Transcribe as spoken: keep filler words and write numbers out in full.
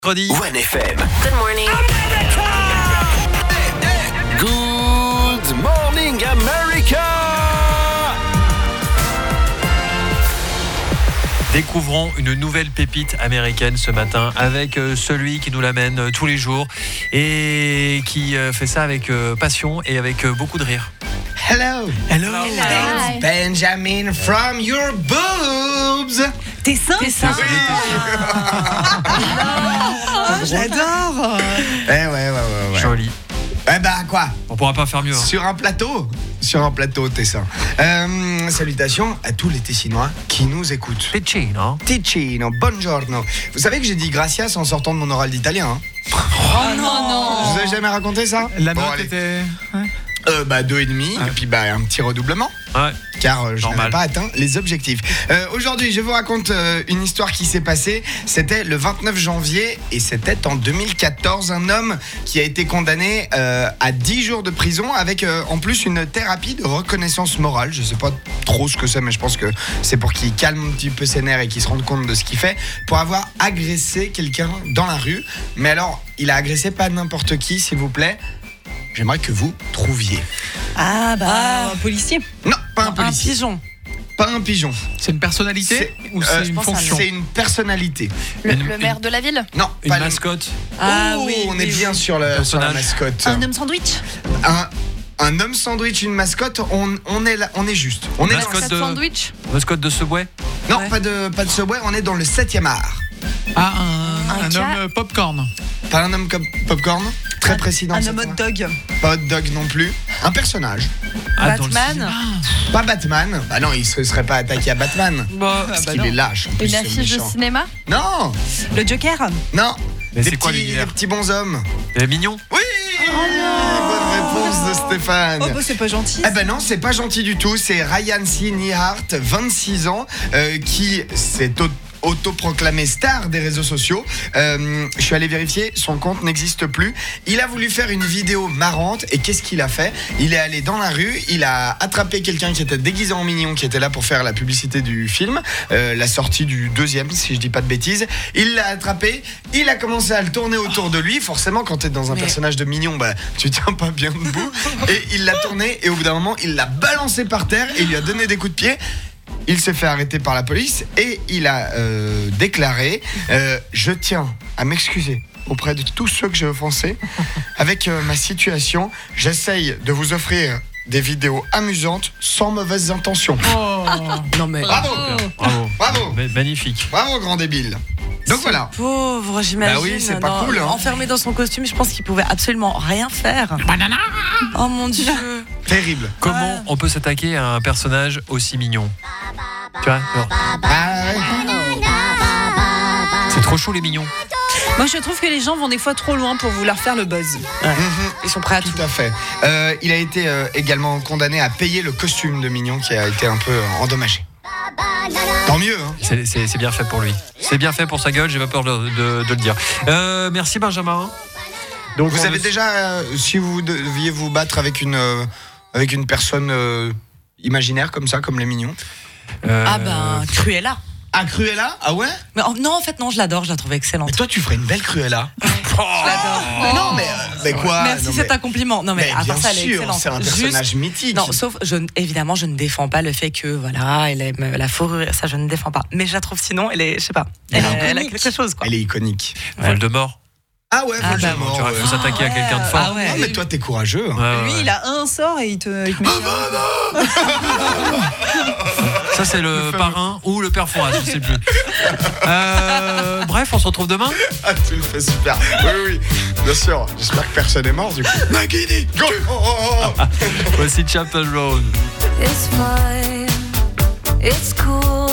Mercredi. one F M. Good morning. Good morning, America. Découvrons une nouvelle pépite américaine ce matin avec euh, celui qui nous l'amène euh, tous les jours et qui euh, fait ça avec euh, passion et avec euh, beaucoup de rire. Hello. Hello. It's Benjamin from your boobs. Tes seins Tes seins. Oh, j'adore. Eh ouais, ouais, ouais, ouais. Joli. Eh bah quoi? On pourra pas faire mieux. Hein. Sur un plateau. Sur un plateau, tes seins. Euh, salutations à tous les Tessinois qui nous écoutent. Ticino. Ticino, buongiorno. Vous savez que j'ai dit gracias en sortant de mon oral d'italien. Hein. Oh non, non. Je vous ai jamais raconté ça? La Bon, note allez. était... Euh, bah deux et demi, Ouais. et puis bah un petit redoublement. Ouais. Car euh, je Normal. n'avais pas atteint les objectifs. Euh, aujourd'hui, je vous raconte euh, une histoire qui s'est passée. C'était le vingt-neuf janvier et c'était en deux mille quatorze. Un homme qui a été condamné euh, à dix jours de prison avec euh, en plus une thérapie de reconnaissance morale. Je sais pas trop ce que c'est, mais je pense que c'est pour qu'il calme un petit peu ses nerfs et qu'il se rende compte de ce qu'il fait, pour avoir agressé quelqu'un dans la rue. Mais alors, il a agressé pas n'importe qui, s'il vous plaît. J'aimerais que vous trouviez. Ah bah un policier. Non, pas un Un policier. pigeon. Pas un pigeon. C'est une personnalité C'est- ou euh, c'est je une pense à fonction? C'est une personnalité. Le, Une- le maire de la ville. Non, Une pas le- mascotte. Ah Oh, oui, on oui, est bien oui. sur, le, sur la Personnage. mascotte. Un homme sandwich. Un, un homme sandwich, une mascotte, on, on est là, on est juste. On est Mascotte. dans- de- Sandwich. Mascotte de Subway. non, Ouais. pas de pas de Subway, on est dans le septième art. Ah, un, Un un cat. homme euh, popcorn. Pas un homme comme popcorn, très précis dans Un le homme hot septième art. dog. Pas hot dog non plus. Un personnage. Ah, dans le Batman. cinéma. Pas Batman. Bah non, il se serait pas attaqué à Batman. Bah, Parce bah qu'il non. est lâche. En plus, Une ce affiche de méchant. cinéma. Non, Le Joker. non. Mais Des c'est quoi petits, des l'univers petits bonshommes. Il est mignon. Oui. Bonne réponse de Stéphane. Oh bah c'est pas gentil. Eh ben non, c'est pas gentil du tout. C'est Ryan C. Neihart, vingt-six ans, euh, qui s'est au- autoproclamé star des réseaux sociaux. Euh, je suis allé vérifier, son compte n'existe plus. Il a voulu faire une vidéo marrante et qu'est-ce qu'il a fait? Il est allé dans la rue, il a attrapé quelqu'un qui était déguisé en mignon, qui était là pour faire la publicité du film, euh, la sortie du deuxième, si je dis pas de bêtises. Il l'a attrapé, il a commencé à le tourner autour de lui. Forcément, quand t'es dans un Mais- personnage de mignon, bah tu tiens pas bien debout. Et il l'a tourné et au bout d'un moment, il l'a balancé par terre et il lui a donné des coups de pied. Il s'est fait arrêter par la police et il a euh, déclaré euh, je tiens à m'excuser auprès de tous ceux que j'ai offensés. Avec euh, ma situation, j'essaye de vous offrir des vidéos amusantes sans mauvaises intentions. Oh. Non mais. Bravo, Bravo. bravo, Ma- Magnifique. bravo grand débile. Donc voilà. Pauvre, j'imagine. Bah oui, c'est pas Non, cool, hein. Enfermé dans son costume, je pense qu'il pouvait absolument rien faire. Banana. Oh mon dieu. Terrible. Comment on peut s'attaquer à un personnage aussi mignon? Tu vois, genre, Ah ouais. c'est trop chaud les mignons. Moi je trouve que les gens vont des fois trop loin pour vouloir faire le buzz. Mhm. Ils sont prêts à tout. Tout à fait. Euh, il a été euh, également condamné à payer le costume de Mignon qui a été un peu euh, endommagé. Tant mieux, hein. C'est, c'est- c'est bien fait pour lui. C'est bien fait pour sa gueule, j'ai pas peur de, de- de le dire. Euh, merci Benjamin. Donc Vous on avez le- déjà, euh, si vous deviez vous battre avec une, euh, avec une personne euh, imaginaire comme ça, comme les Mignons. Euh, Ah ben Cruella. Ah, Cruella? Ah ouais? Mais oh, non en fait non je l'adore, je la trouve excellente. Mais toi, tu ferais une belle Cruella. Je l'adore. Mais non, mais, euh, mais quoi? Merci, non, c'est mais- un compliment. Non mais, mais à bien part ça elle est sûr, excellente. c'est un Juste- personnage mythique. Non, sauf, je, évidemment, je ne défends pas le fait que, voilà, elle aime la fourrure, ça, je ne défends pas. Mais je la trouve sinon, elle est, je sais pas, elle, Elle est elle a iconique. quelque chose, quoi. Elle est iconique. Voldemort. Ah ouais, Ah, bah, Voldemort. Tu vois, ouais. faut s'attaquer à quelqu'un de fort. Ah ouais. Non, mais toi, t'es courageux. hein. Ouais, ouais, Lui, ouais. il a un sort et il te, il te met. Ça c'est le parrain ou le père Fouras, je sais plus. Euh, bref, on se retrouve demain. Ah, tu le fais super. Oui, oui, bien sûr. J'espère que personne n'est mort, du coup. Nagini, go! Oh, oh, oh. Voici Chapel Road. It's fine, it's cool.